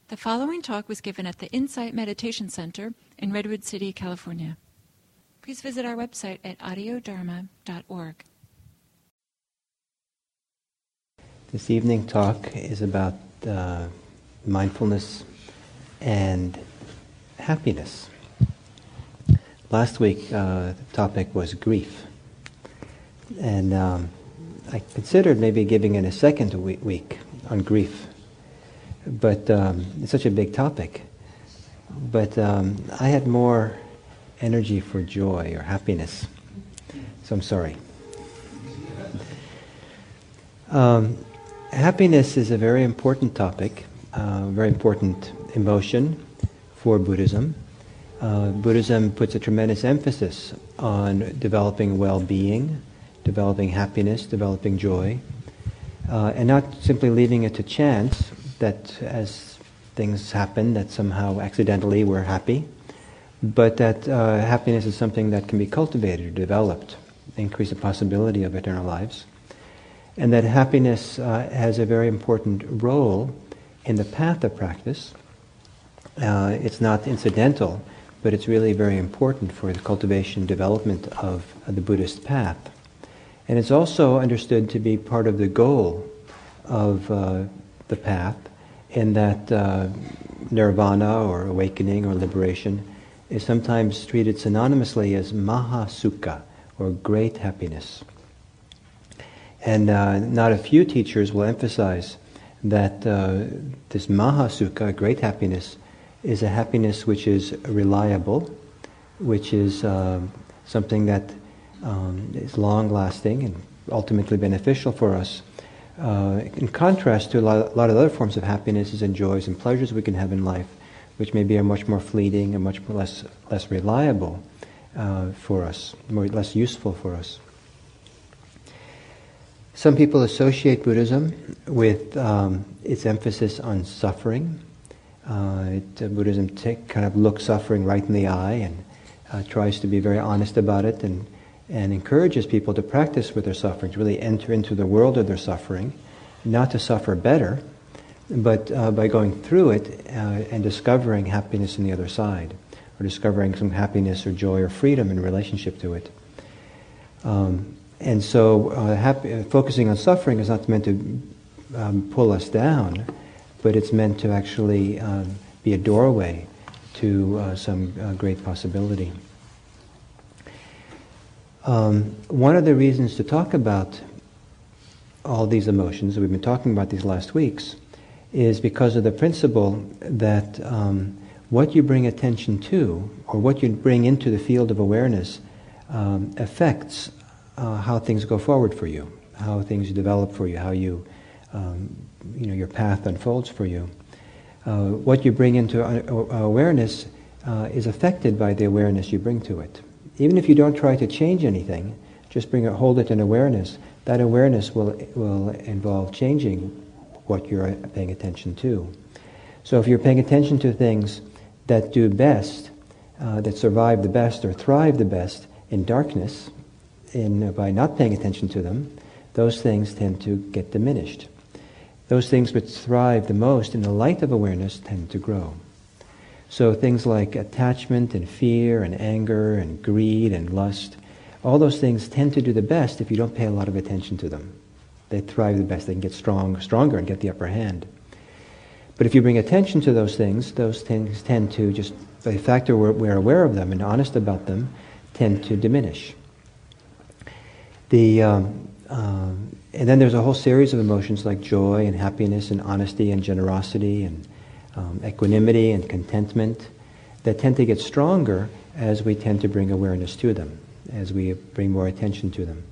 The following talk was given at the Insight Meditation Center in Redwood City, California. Please visit our website at audiodharma.org. This evening talk is about mindfulness and happiness. Last week the topic was grief. And I considered maybe giving it a second week on grief. But it's such a big topic. But I had more energy for joy or happiness. So I'm sorry. Happiness is a very important topic, very important emotion for Buddhism. Buddhism puts a tremendous emphasis on developing well-being, developing happiness, developing joy, and not simply leaving it to chance that as things happen that somehow accidentally we're happy, but that happiness is something that can be cultivated or developed, increase the possibility of eternal lives, and that happiness has a very important role in the path of practice. It's not incidental, but it's really very important for the cultivation and development of the Buddhist path. And it's also understood to be part of the goal of the path, in that nirvana or awakening or liberation is sometimes treated synonymously as mahasukha, or great happiness. And not a few teachers will emphasize that this mahasukha, great happiness, is a happiness which is reliable, which is something that is long-lasting and ultimately beneficial for us. In contrast to a lot of other forms of happinesses and joys and pleasures we can have in life, which maybe are much more fleeting and much less reliable for us, less useful for us. Some people associate Buddhism with its emphasis on suffering. Buddhism kind of looks suffering right in the eye and tries to be very honest about it and encourages people to practice with their suffering, to really enter into the world of their suffering, not to suffer better, but by going through it and discovering happiness on the other side, or discovering some happiness or joy or freedom in relationship to it. And so focusing on suffering is not meant to pull us down, but it's meant to actually be a doorway to some great possibility. One of the reasons to talk about all these emotions that we've been talking about these last weeks is because of the principle that what you bring attention to, or what you bring into the field of awareness, affects how things go forward for you, how things develop for you, how you, your path unfolds for you. What you bring into awareness is affected by the awareness you bring to it. Even if you don't try to change anything, just hold it in awareness. That awareness will involve changing what you're paying attention to. So if you're paying attention to things that do best, that survive the best or thrive the best in darkness, by not paying attention to them, those things tend to get diminished. Those things which thrive the most in the light of awareness tend to grow. So things like attachment and fear and anger and greed and lust, all those things tend to do the best if you don't pay a lot of attention to them. They thrive the best. They can get stronger and get the upper hand. But if you bring attention to those things tend to just, by the fact that we're aware of them and honest about them, tend to diminish. And then there's a whole series of emotions like joy and happiness and honesty and generosity and equanimity and contentment that tend to get stronger as we tend to bring awareness to them, as we bring more attention to them.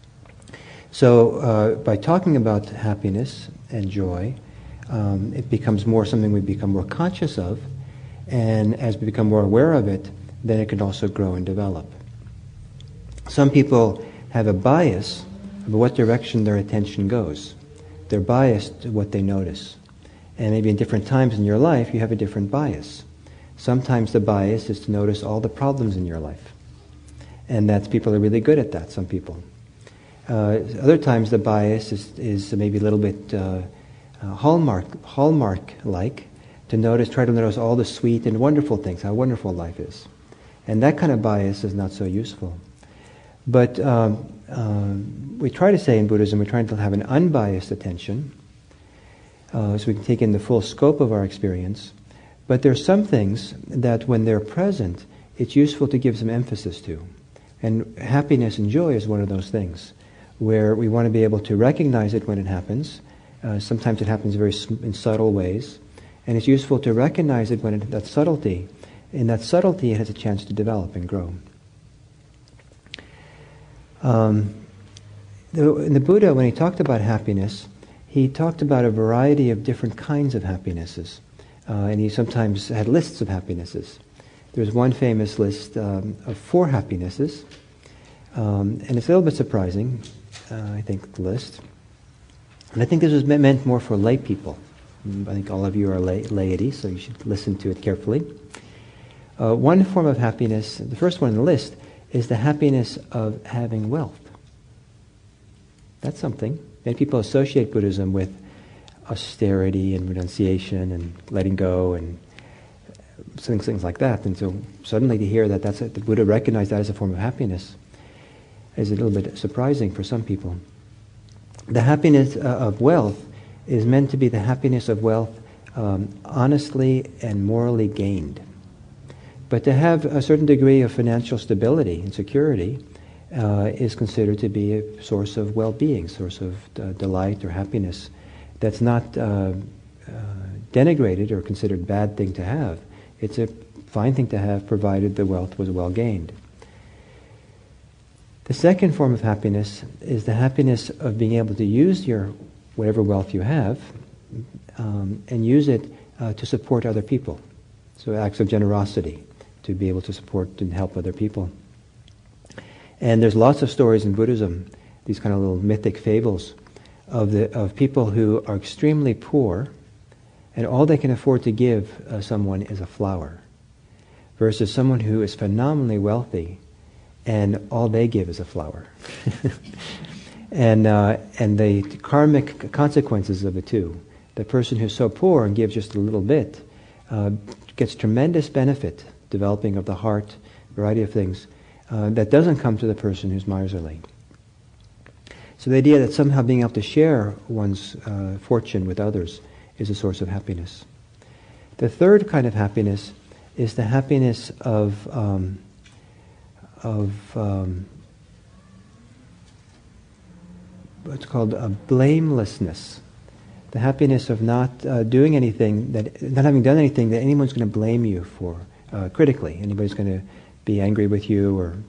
So by talking about happiness and joy, it becomes more something we become more conscious of, and as we become more aware of it, then it can also grow and develop. Some people have a bias of what direction their attention goes. They're biased to what they notice. And maybe in different times in your life, you have a different bias. Sometimes the bias is to notice all the problems in your life. And people are really good at that, some people. Other times the bias is maybe a little bit Hallmark-like, try to notice all the sweet and wonderful things, how wonderful life is. And that kind of bias is not so useful. But we try to say in Buddhism, we're trying to have an unbiased attention, so we can take in the full scope of our experience. But there are some things that when they're present, it's useful to give some emphasis to. And happiness and joy is one of those things, where we want to be able to recognize it when it happens. Sometimes it happens in subtle ways. And it's useful to recognize it when in that subtlety it has a chance to develop and grow. In the Buddha, when he talked about happiness, he talked about a variety of different kinds of happinesses. And he sometimes had lists of happinesses. There's one famous list of 4 happinesses. And it's a little bit surprising, I think, the list. And I think this was meant more for lay people. I think all of you are laity, so you should listen to it carefully. One form of happiness, the first one on the list, is the happiness of having wealth. That's something. Many people associate Buddhism with austerity and renunciation and letting go and things like that. And so suddenly to hear that the Buddha recognized that as a form of happiness is a little bit surprising for some people. The happiness of wealth is meant to be the happiness of wealth honestly and morally gained. But to have a certain degree of financial stability and security is considered to be a source of well-being, source of delight or happiness that's not denigrated or considered a bad thing to have. It's a fine thing to have provided the wealth was well gained. The second form of happiness is the happiness of being able to use your whatever wealth you have and use it to support other people. So acts of generosity, to be able to support and help other people. And there's lots of stories in Buddhism, these kind of little mythic fables, of people who are extremely poor, and all they can afford to give someone is a flower, versus someone who is phenomenally wealthy, and all they give is a flower. And the karmic consequences of the two. The person who's so poor and gives just a little bit gets tremendous benefit, developing of the heart, variety of things, that doesn't come to the person who's miserly. So the idea that somehow being able to share one's fortune with others is a source of happiness. The third kind of happiness is the happiness of what's called a blamelessness. The happiness of not doing anything, not having done anything that anyone's going to blame you for critically. Anybody's going to be angry with you or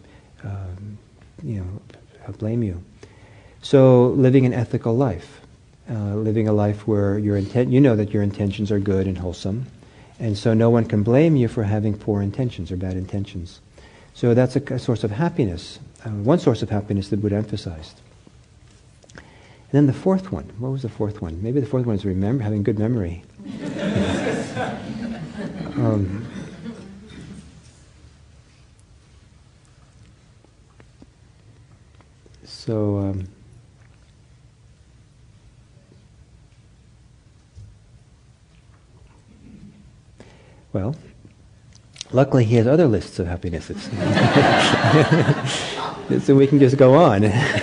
blame you. So living an ethical life, living a life where you know that your intentions are good and wholesome, and so no one can blame you for having poor intentions or bad intentions. So that's a source of happiness. One source of happiness the Buddha emphasized. And then the fourth one. What was the fourth one? Maybe the fourth one is having good memory. Well, luckily he has other lists of happinesses. So we can just go on.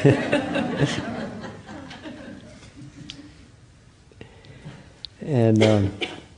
And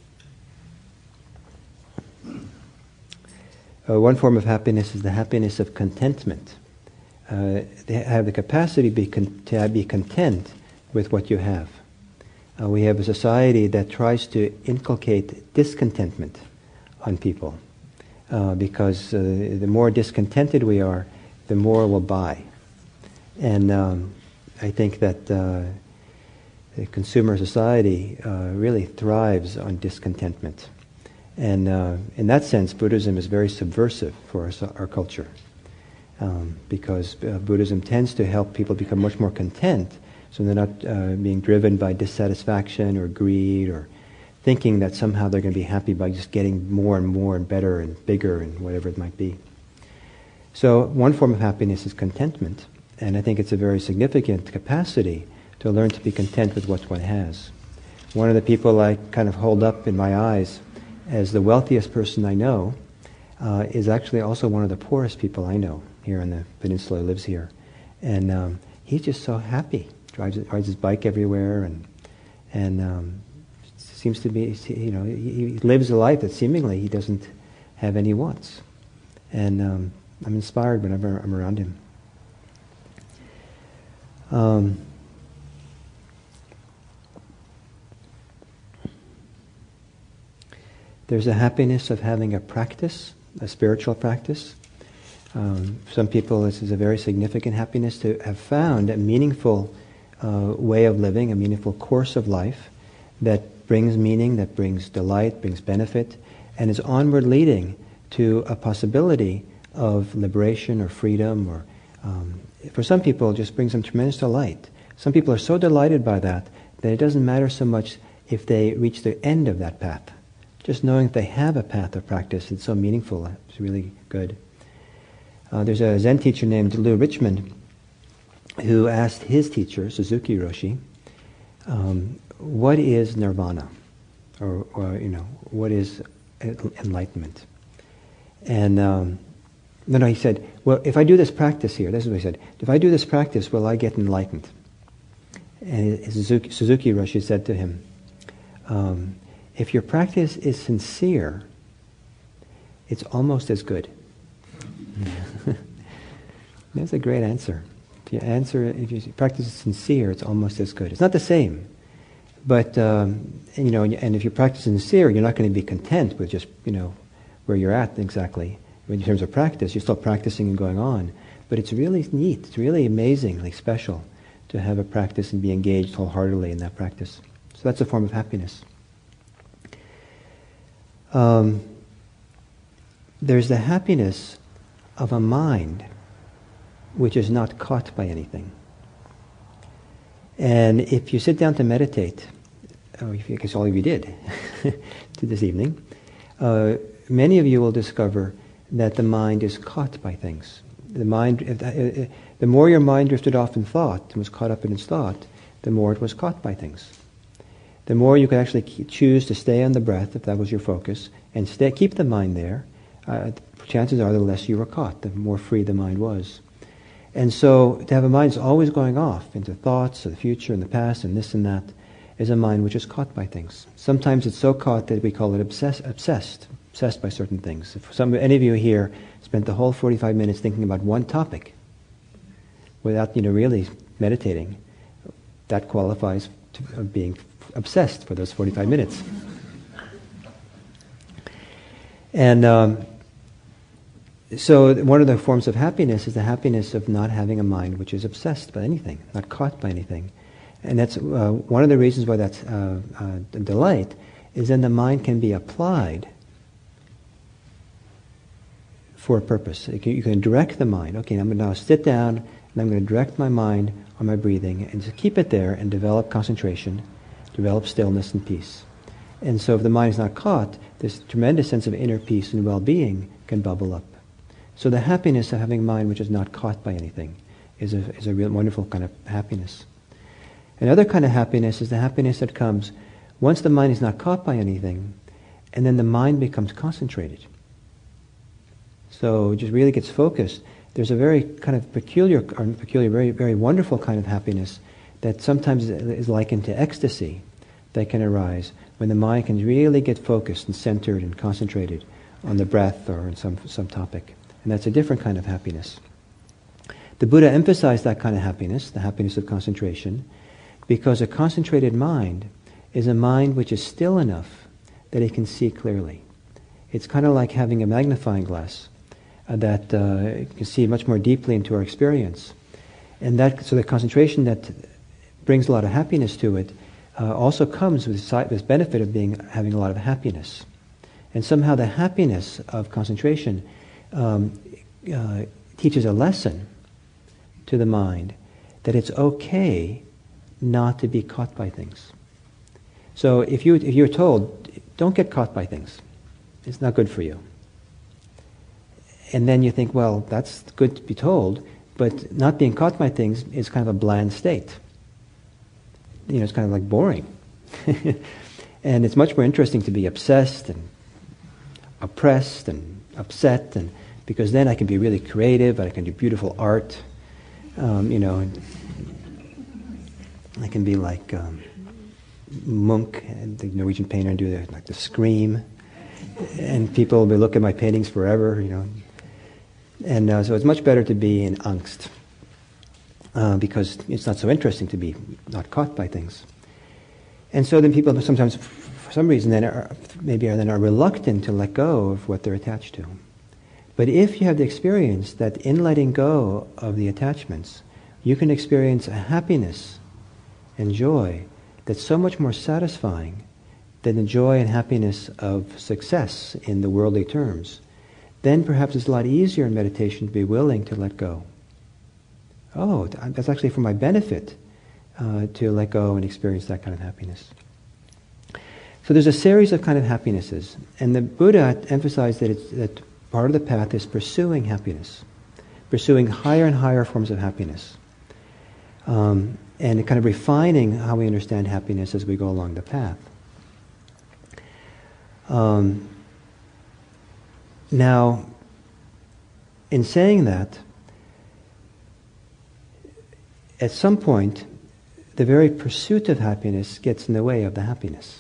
one form of happiness is the happiness of contentment. They have the capacity to be content with what you have. We have a society that tries to inculcate discontentment on people because the more discontented we are, the more we'll buy. And I think that the consumer society really thrives on discontentment. And in that sense, Buddhism is very subversive for our culture. Because Buddhism tends to help people become much more content, so they're not being driven by dissatisfaction or greed or thinking that somehow they're going to be happy by just getting more and more and better and bigger and whatever it might be. So one form of happiness is contentment, and I think it's a very significant capacity to learn to be content with what one has. One of the people I kind of hold up in my eyes as the wealthiest person I know, is actually also one of the poorest people I know here on the peninsula, lives here. And he's just so happy. Rides his bike everywhere, and seems to be, he lives a life that seemingly he doesn't have any wants. And I'm inspired whenever I'm around him. There's a happiness of having a practice, a spiritual practice. Some people, this is a very significant happiness to have found a meaningful way of living, a meaningful course of life that brings meaning, that brings delight, brings benefit, and is onward leading to a possibility of liberation or freedom, or for some people it just brings them tremendous delight. Some people are so delighted by that it doesn't matter so much if they reach the end of that path. Just knowing that they have a path of practice, it's so meaningful, it's really good. There's a Zen teacher named Lou Richmond who asked his teacher, Suzuki Roshi, what is nirvana? Or what is enlightenment? And he said, well, if I do this practice here, this is what he said, if I do this practice, will I get enlightened? And Suzuki Roshi said to him, if your practice is sincere, it's almost as good. That's a great answer. If your practice is sincere, it's almost as good. It's not the same, but and if your practice is sincere, you're not going to be content with just where you're at exactly in terms of practice. You're still practicing and going on, but it's really neat. It's really amazingly special to have a practice and be engaged wholeheartedly in that practice. So that's a form of happiness. There's the happiness of a mind which is not caught by anything. And if you sit down to meditate, I guess all of you did this evening, many of you will discover that the mind is caught by things. The more your mind drifted off in thought and was caught up in its thought, the more it was caught by things. The more you could actually choose to stay on the breath, if that was your focus, and keep the mind there, chances are the less you were caught, the more free the mind was. And so to have a mind that's always going off into thoughts of the future and the past and this and that is a mind which is caught by things. Sometimes it's so caught that we call it obsessed by certain things. If any of you here spent the whole 45 minutes thinking about one topic without really meditating, that qualifies to being obsessed for those 45 minutes. And so one of the forms of happiness is the happiness of not having a mind which is obsessed by anything, not caught by anything. And that's one of the reasons why that's a delight, is then the mind can be applied for a purpose. You can direct the mind. Okay, I'm going to now sit down and I'm going to direct my mind on my breathing and just keep it there and develop concentration, develop stillness and peace. And so if the mind is not caught, this tremendous sense of inner peace and well-being can bubble up. So the happiness of having a mind which is not caught by anything is a real wonderful kind of happiness. Another kind of happiness is the happiness that comes once the mind is not caught by anything, and then the mind becomes concentrated. So it just really gets focused. There's a very kind of peculiar, very, very wonderful kind of happiness that sometimes is likened to ecstasy that can arise when the mind can really get focused and centered and concentrated on the breath or on some topic. And that's a different kind of happiness. The Buddha emphasized that kind of happiness, the happiness of concentration, because a concentrated mind is a mind which is still enough that it can see clearly. It's kind of like having a magnifying glass that can see much more deeply into our experience. And so the concentration that brings a lot of happiness to it also comes with this benefit of having a lot of happiness. And somehow the happiness of concentration teaches a lesson to the mind that it's okay not to be caught by things. So if you're told, don't get caught by things, it's not good for you. And then you think, well, that's good to be told, but not being caught by things is kind of a bland state. It's kind of like boring. And it's much more interesting to be obsessed and oppressed and upset, and because then I can be really creative, and I can do beautiful art. And I can be like Munch, the Norwegian painter, and do the scream, and people will be looking at my paintings forever. And so it's much better to be in angst, because it's not so interesting to be not caught by things. And so then people sometimes, for some reason, are reluctant to let go of what they're attached to. But if you have the experience that in letting go of the attachments, you can experience a happiness and joy that's so much more satisfying than the joy and happiness of success in the worldly terms, then perhaps it's a lot easier in meditation to be willing to let go. Oh, that's actually for my benefit to let go and experience that kind of happiness. So there's a series of kind of happinesses, and the Buddha emphasized that part of the path is pursuing happiness, pursuing higher and higher forms of happiness, and kind of refining how we understand happiness as we go along the path. Now, in saying that, at some point, the very pursuit of happiness gets in the way of the happiness.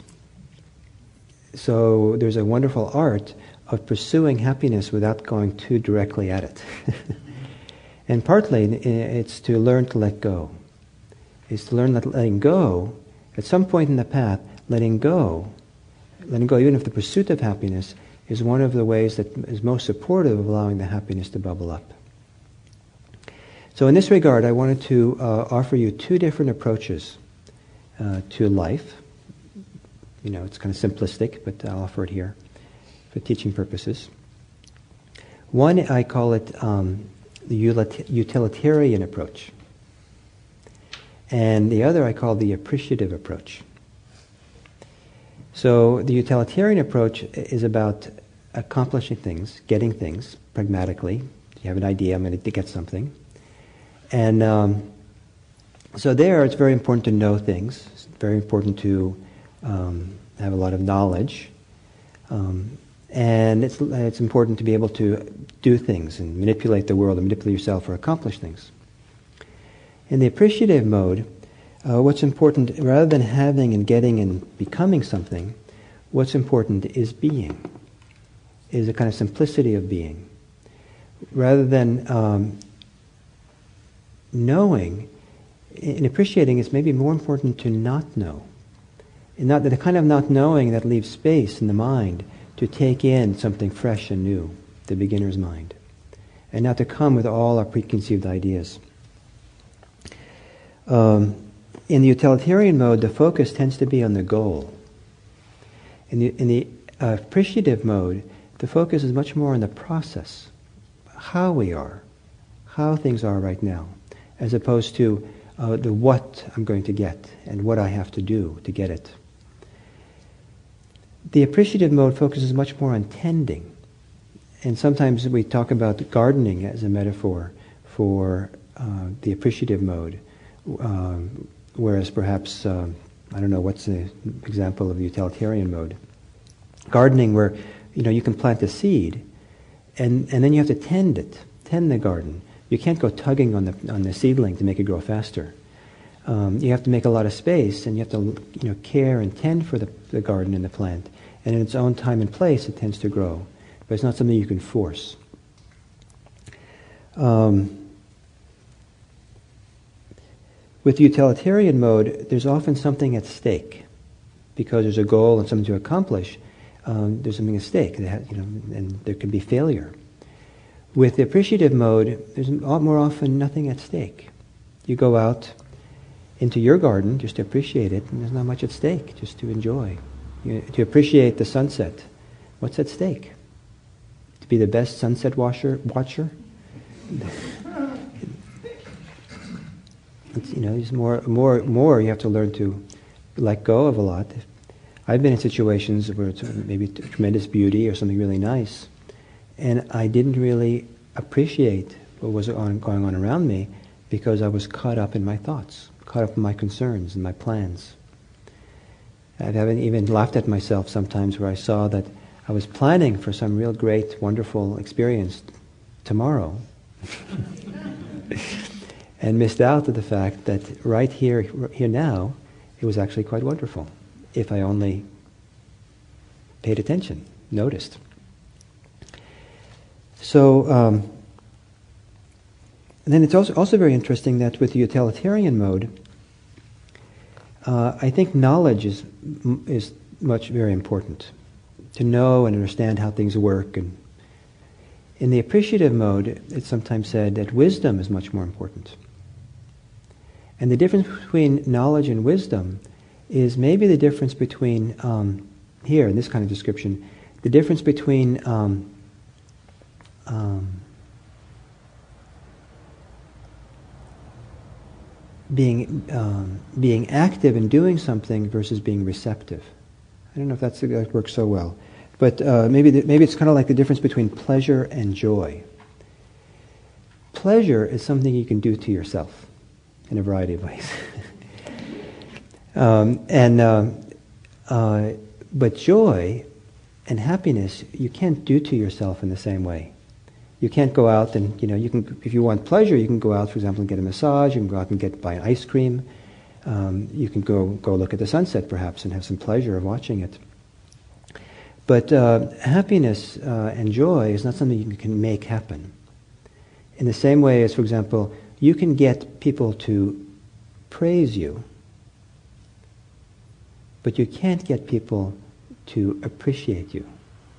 So there's a wonderful art of pursuing happiness without going too directly at it. And partly it's to learn to let go. It's to learn that letting go, at some point in the path, letting go, even if the pursuit of happiness is one of the ways that is most supportive of allowing the happiness to bubble up. So in this regard, I wanted to offer you two different approaches to life. It's kind of simplistic, but I'll offer it here for teaching purposes. One, I call it the utilitarian approach. And the other I call the appreciative approach. So the utilitarian approach is about accomplishing things, getting things pragmatically. You have an idea, I'm going to get something. And so there it's very important to know things. It's very important to have a lot of knowledge. And it's important to be able to do things and manipulate the world and manipulate yourself or accomplish things. In the appreciative mode, what's important, rather than having and getting and becoming something, what's important is being, is a kind of simplicity of being. Rather than knowing, in appreciating, it's maybe more important to not know. And not the kind of not knowing that leaves space in the mind to take in something fresh and new, the beginner's mind, and not to come with all our preconceived ideas. In the utilitarian mode, the focus tends to be on the goal. In the appreciative mode, the focus is much more on the process, how we are, how things are right now, as opposed to the what I'm going to get and what I have to do to get it. The appreciative mode focuses much more on tending. And sometimes we talk about gardening as a metaphor for the appreciative mode. Whereas perhaps, I don't know, what's the example of the utilitarian mode? Gardening where, you can plant a seed and then you have to tend the garden. You can't go tugging on the seedling to make it grow faster. You have to make a lot of space and you have to, care and tend for the garden and the plant. And in its own time and place, it tends to grow. But it's not something you can force. With utilitarian mode, there's often something at stake. Because there's a goal and something to accomplish, there's something at stake, and there can be failure. With the appreciative mode, there's more often nothing at stake. You go out into your garden just to appreciate it, and there's not much at stake, just to enjoy. To appreciate the sunset. What's at stake? To be the best sunset watcher? There's more you have to learn to let go of a lot. I've been in situations where it's maybe tremendous beauty or something really nice, and I didn't really appreciate what was going on around me because I was caught up in my thoughts, caught up in my concerns and my plans. I haven't even laughed at myself sometimes where I saw that I was planning for some real great, wonderful experience tomorrow and missed out on the fact that right here now, it was actually quite wonderful if I only paid attention, noticed. So, and then it's also very interesting that with the utilitarian mode, I think knowledge is very important. To know and understand how things work. And in the appreciative mode, it's sometimes said that wisdom is much more important. And the difference between knowledge and wisdom is maybe the difference between, here in this kind of description, the difference between being active and doing something versus being receptive. I don't know if that works so well. But maybe it's kind of like the difference between pleasure and joy. Pleasure is something you can do to yourself in a variety of ways. But joy and happiness you can't do to yourself in the same way. You can't go out and, you can, if you want pleasure, you can go out, for example, and get a massage. You can go out and buy an ice cream. You can go look at the sunset, perhaps, and have some pleasure of watching it. But happiness and joy is not something you can make happen. In the same way as, for example, you can get people to praise you, but you can't get people to appreciate you.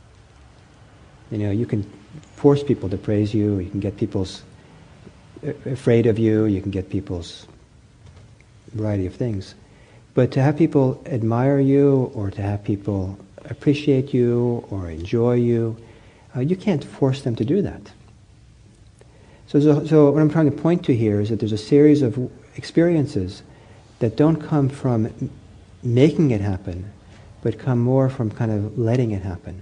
You can force people to praise you. You can get people's afraid of you. You can get people's variety of things. But to have people admire you, or to have people appreciate you or enjoy you, you can't force them to do that. So what I'm trying to point to here is that there's a series of experiences that don't come from making it happen, but come more from kind of letting it happen.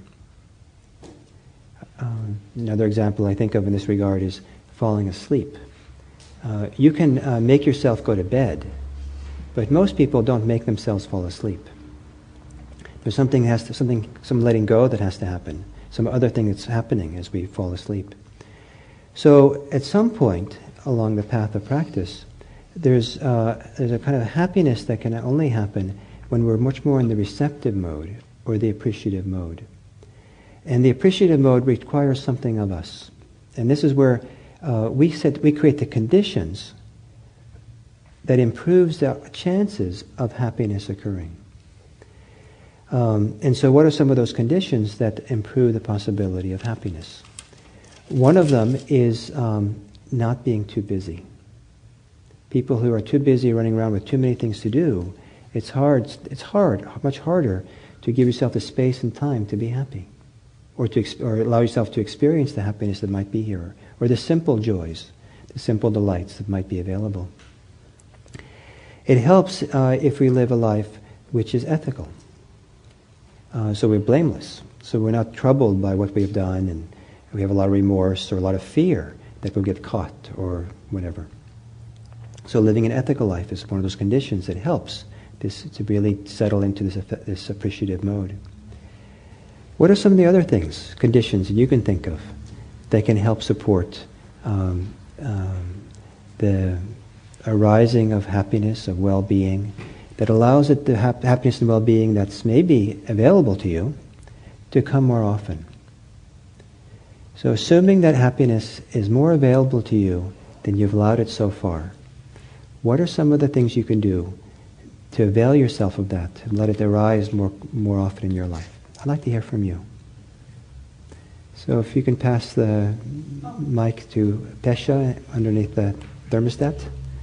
Another example I think of in this regard is falling asleep. You can make yourself go to bed, but most people don't make themselves fall asleep. There's some letting go that has to happen, some other thing that's happening as we fall asleep. So at some point along the path of practice, there's a kind of happiness that can only happen when we're much more in the receptive mode or the appreciative mode. And the appreciative mode requires something of us. And this is where we create the conditions that improves the chances of happiness occurring. And so what are some of those conditions that improve the possibility of happiness? One of them is not being too busy. People who are too busy running around with too many things to do, it's much harder to give yourself the space and time to be happy, or allow yourself to experience the happiness that might be here, or the simple joys, the simple delights that might be available. It helps if we live a life which is ethical. So we're blameless. So we're not troubled by what we have done, and we have a lot of remorse or a lot of fear that we'll get caught or whatever. So living an ethical life is one of those conditions that helps this to really settle into this appreciative mode. What are some of the other things, conditions that you can think of that can help support the arising of happiness, of well-being, that allows it, the happiness and well-being that's maybe available to you, to come more often? So assuming that happiness is more available to you than you've allowed it so far, what are some of the things you can do to avail yourself of that and let it arise more often in your life? I'd like to hear from you. So if you can pass the mic to Pesha underneath the thermostat.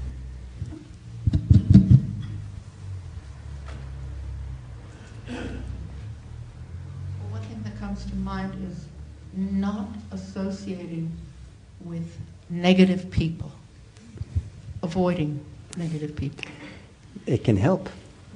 One thing that comes to mind is not associating with negative people, avoiding negative people. It can help.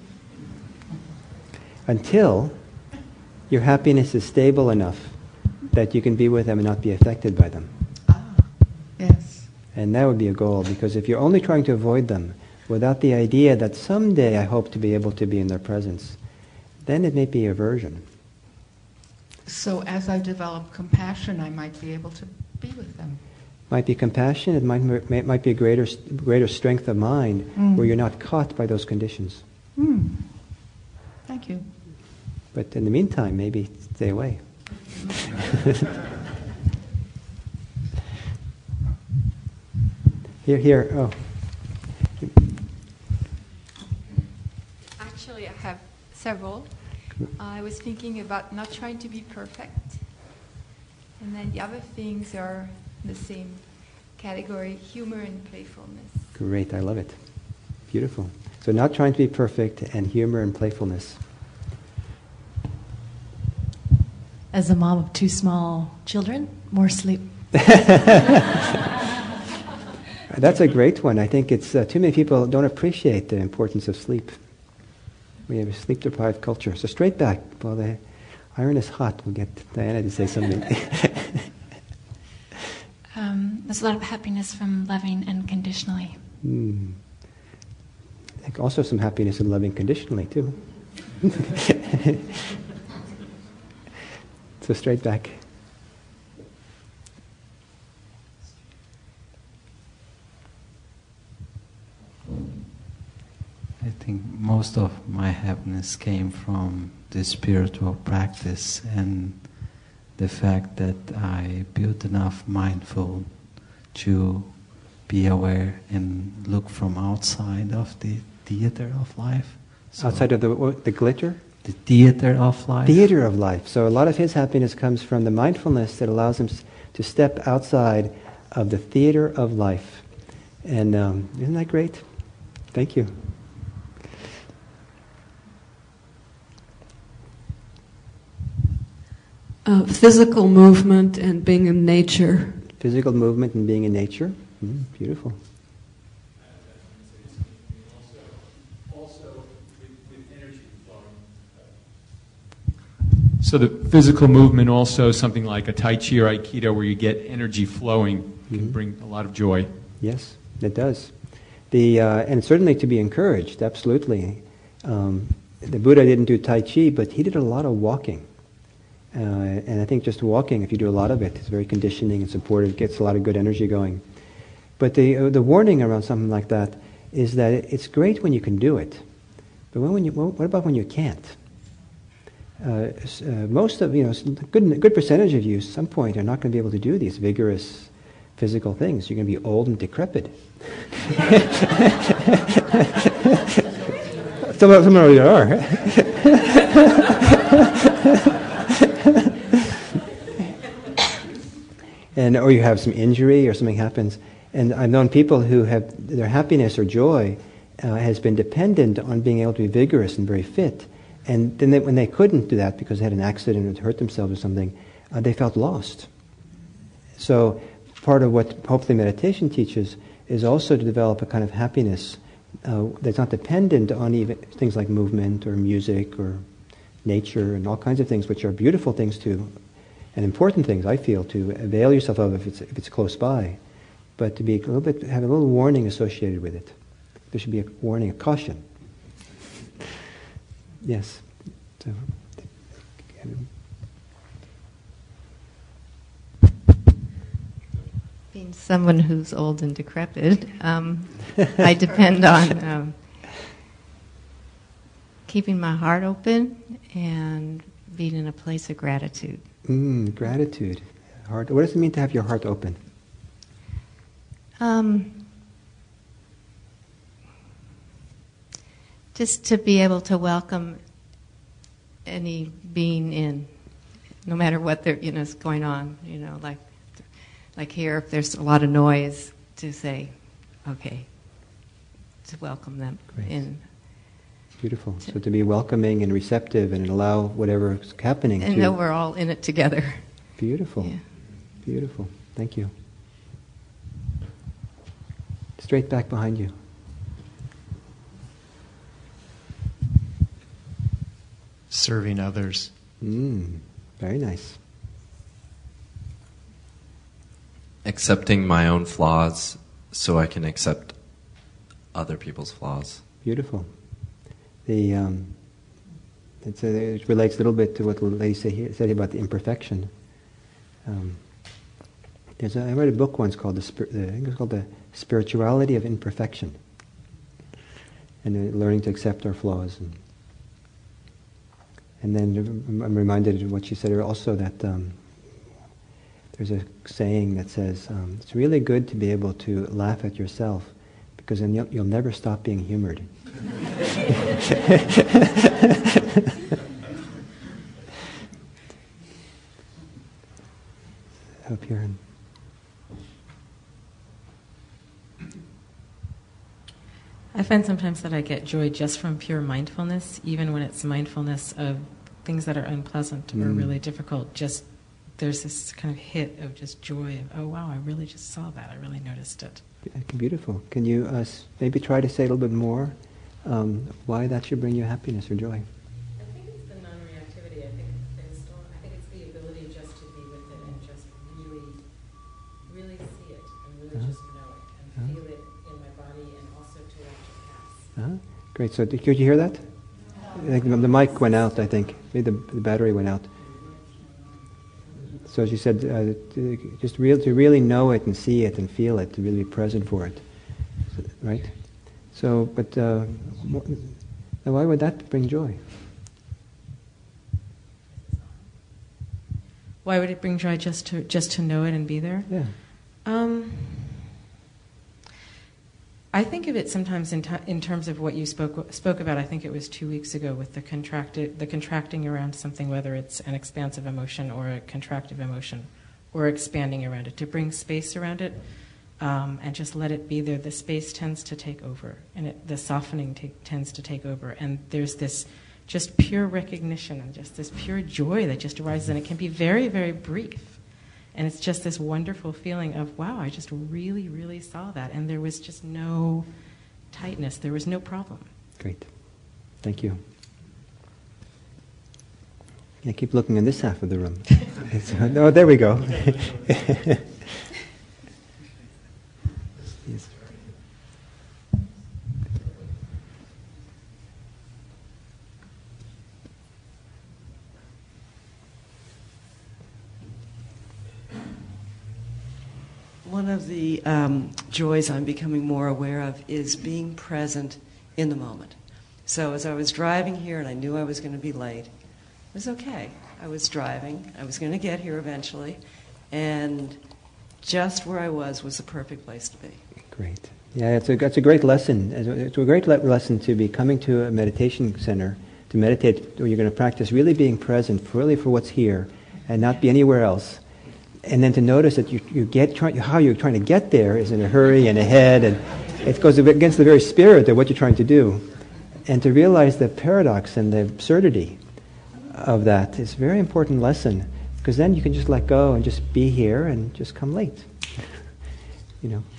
Until your happiness is stable enough that you can be with them and not be affected by them. Yes. And that would be a goal, because if you're only trying to avoid them without the idea that someday I hope to be able to be in their presence, then it may be aversion. So as I develop compassion, I might be able to be with them. Might be compassion, it might be a greater strength of mind where you're not caught by those conditions. Thank you. But in the meantime, maybe stay away. Here. Oh. Actually, I have several. I was thinking about not trying to be perfect. And then the other things are the same category, humor and playfulness. Great, I love it. Beautiful. So not trying to be perfect and humor and playfulness. As a mom of 2 small children, more sleep. That's a great one. I think it's too many people don't appreciate the importance of sleep. We have a sleep-deprived culture. So straight back, while the iron is hot, we'll get Diana to say something. There's a lot of happiness from loving unconditionally. I think also some happiness in loving conditionally, too. So straight back. I think most of my happiness came from the spiritual practice and the fact that I built enough mindful to be aware and look from outside of the theater of life. So Outside of the glitter? the theater of life. Theater of life. So a lot of his happiness comes from the mindfulness that allows him to step outside of the theater of life. And isn't that great? Thank you. Physical movement and being in nature. Physical movement and being in nature. Beautiful. So the physical movement also, something like a Tai Chi or Aikido where you get energy flowing, can bring a lot of joy. Yes, it does. And certainly to be encouraged, absolutely. The Buddha didn't do Tai Chi, but he did a lot of walking. And I think just walking, if you do a lot of it, it's very conditioning and supportive, gets a lot of good energy going. But the warning around something like that is that it's great when you can do it, but what about when you can't? Most of, good percentage of you at some point are not going to be able to do these vigorous physical things. You're going to be old and decrepit. Some of you are. Or you have some injury or something happens. And I've known people who have their happiness or joy has been dependent on being able to be vigorous and very fit. And then when they couldn't do that because they had an accident or hurt themselves or something, they felt lost. So part of what hopefully meditation teaches is also to develop a kind of happiness that's not dependent on even things like movement or music or nature and all kinds of things, which are beautiful things too, and important things, I feel, to avail yourself of if it's close by, but to be have a little warning associated with it. There should be a warning, a caution. Yes. So, being someone who's old and decrepit, I depend on keeping my heart open and being in a place of gratitude. Gratitude. Heart. What does it mean to have your heart open? Just to be able to welcome any being in, no matter what is going on. Like here, if there's a lot of noise, to say, okay, to welcome them in. Beautiful. So to be welcoming and receptive and allow whatever's happening and know we're all in it together. Beautiful. Yeah. Beautiful. Thank you. Straight back behind you. Serving others. Very nice. Accepting my own flaws so I can accept other people's flaws. Beautiful. The It relates a little bit to what the lady said about the imperfection. I read a book once called I think it's called The Spirituality of Imperfection, and learning to accept our flaws. And then I'm reminded of what she said also, that there's a saying that says, it's really good to be able to laugh at yourself, because then you'll never stop being humored. Up here. I find sometimes that I get joy just from pure mindfulness, even when it's mindfulness of things that are unpleasant or really difficult. Just there's this kind of hit of just joy of, oh wow, I really just saw that. I really noticed it. Beautiful. Can you maybe try to say a little bit more why that should bring you happiness or joy? I think it's the non-reactivity. I think it's the ability just to be with it and just really see it and really just know it and feel it in my body and also to watch it pass. Great. So could you hear that? I think the mic went out, I think. Maybe the battery went out. So as you said, to really know it and see it and feel it, to really be present for it. Right? So, but why would that bring joy? Why would it bring joy just to know it and be there? Yeah. I think of it sometimes in terms of what you spoke about. I think it was 2 weeks ago with the contracting around something, whether it's an expansive emotion or a contractive emotion, or expanding around it, to bring space around it and just let it be there. The space tends to take over, and the softening tends to take over, and there's this just pure recognition and just this pure joy that just arises, and it can be very, very brief. And it's just this wonderful feeling of, wow, I just really, really saw that. And there was just no tightness. There was no problem. Great. Thank you. Yeah, keep looking in this half of the room. Oh, there we go. Yes. One of the joys I'm becoming more aware of is being present in the moment. So as I was driving here and I knew I was going to be late, it was okay. I was driving. I was going to get here eventually. And just where I was the perfect place to be. Great. Yeah, it's a great lesson. It's a great lesson to be coming to a meditation center to meditate, where you're going to practice really being present, really for what's here, and not be anywhere else. And then to notice that how you're trying to get there is in a hurry and ahead, and it goes against the very spirit of what you're trying to do. And to realize the paradox and the absurdity of that is a very important lesson, because then you can just let go and just be here and just come late. You know.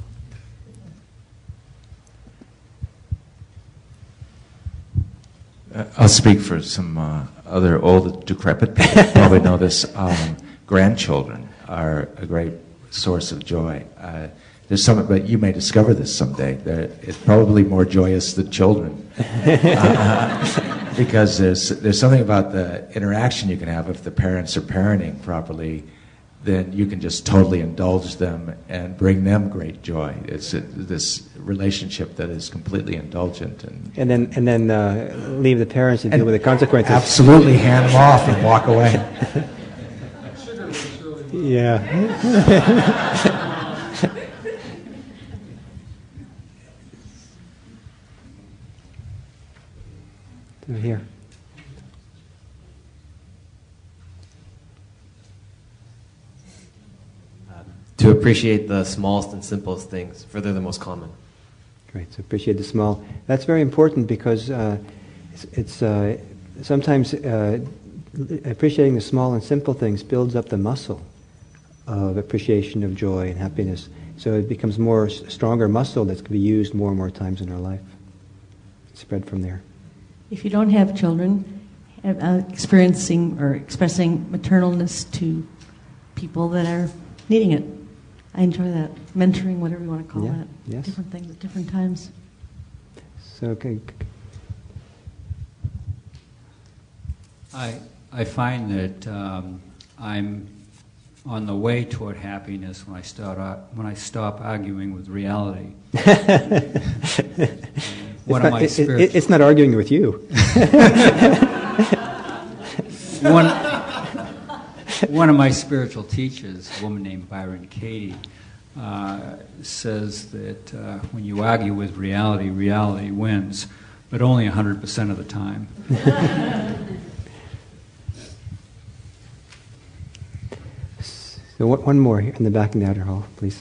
I'll speak for some other old, decrepit people who probably know this. Grandchildren are a great source of joy. There's some, but you may discover this someday. It's probably more joyous than children, because there's something about the interaction you can have if the parents are parenting properly. Then you can just totally indulge them and bring them great joy. It's this relationship that is completely indulgent, and then leave the parents to deal with the consequences. Absolutely, hand them off and walk away. Yeah. Here. To appreciate the smallest and simplest things, for they're the most common. Great. So appreciate the small. That's very important, because it's sometimes appreciating the small and simple things builds up the muscle of appreciation of joy and happiness. So it becomes more stronger muscle that can be used more and more times in our life. Spread from there. If you don't have children, experiencing or expressing maternalness to people that are needing it. I enjoy that. Mentoring, whatever you want to call it. Yes. Different things at different times. So, okay. I find that I'm on the way toward happiness when I stop arguing with reality. It's not arguing with you. One of my spiritual teachers, a woman named Byron Katie, says that when you argue with reality, reality wins, but only 100% of the time. So one more here in the back in the outer hall, please.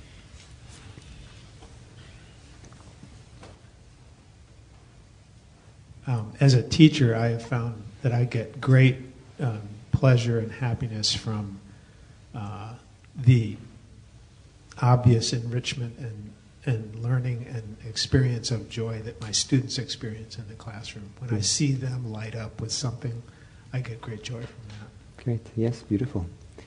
As a teacher, I have found that I get great pleasure and happiness from the obvious enrichment and learning and experience of joy that my students experience in the classroom. When I see them light up with something, I get great joy from that. Great. Yes, beautiful.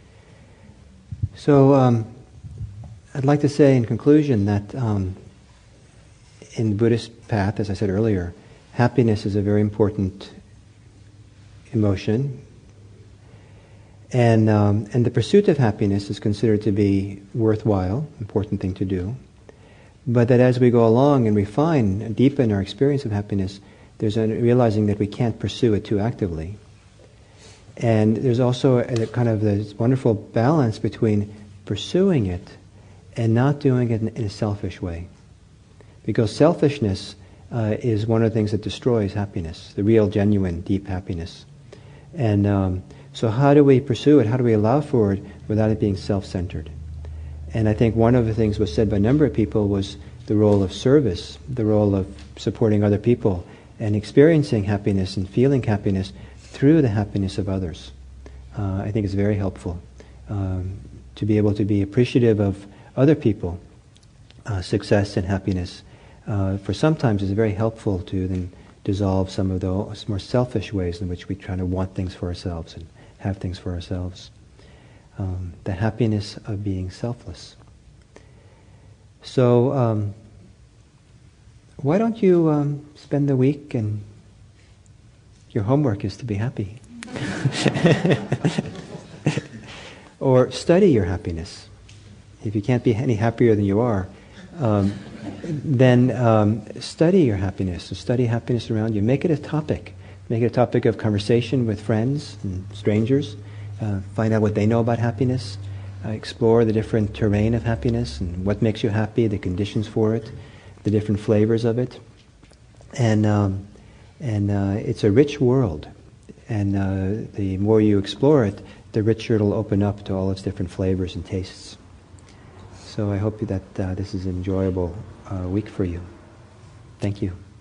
So I'd like to say in conclusion that in the Buddhist path, as I said earlier, happiness is a very important emotion. And the pursuit of happiness is considered to be worthwhile, important thing to do. But that as we go along and refine and deepen our experience of happiness, there's a realizing that we can't pursue it too actively. And there's also a kind of this wonderful balance between pursuing it and not doing it in a selfish way. Because selfishness is one of the things that destroys happiness, the real, genuine, deep happiness. And so how do we pursue it? How do we allow for it without it being self-centered? And I think one of the things was said by a number of people was the role of service, the role of supporting other people and experiencing happiness and feeling happiness through the happiness of others. I think it's very helpful to be able to be appreciative of other people, success and happiness. For sometimes it's very helpful to then dissolve some of those more selfish ways in which we try to want things for ourselves and have things for ourselves. The happiness of being selfless. So why don't you spend the week and your homework is to be happy. Or study your happiness. If you can't be any happier than you are, then study your happiness. So study happiness around you. Make it a topic. Make it a topic of conversation with friends and strangers. Find out what they know about happiness. Explore the different terrain of happiness and what makes you happy, the conditions for it, the different flavors of it. And it's a rich world. And the more you explore it, the richer it'll open up to all its different flavors and tastes. So I hope that this is an enjoyable week for you. Thank you.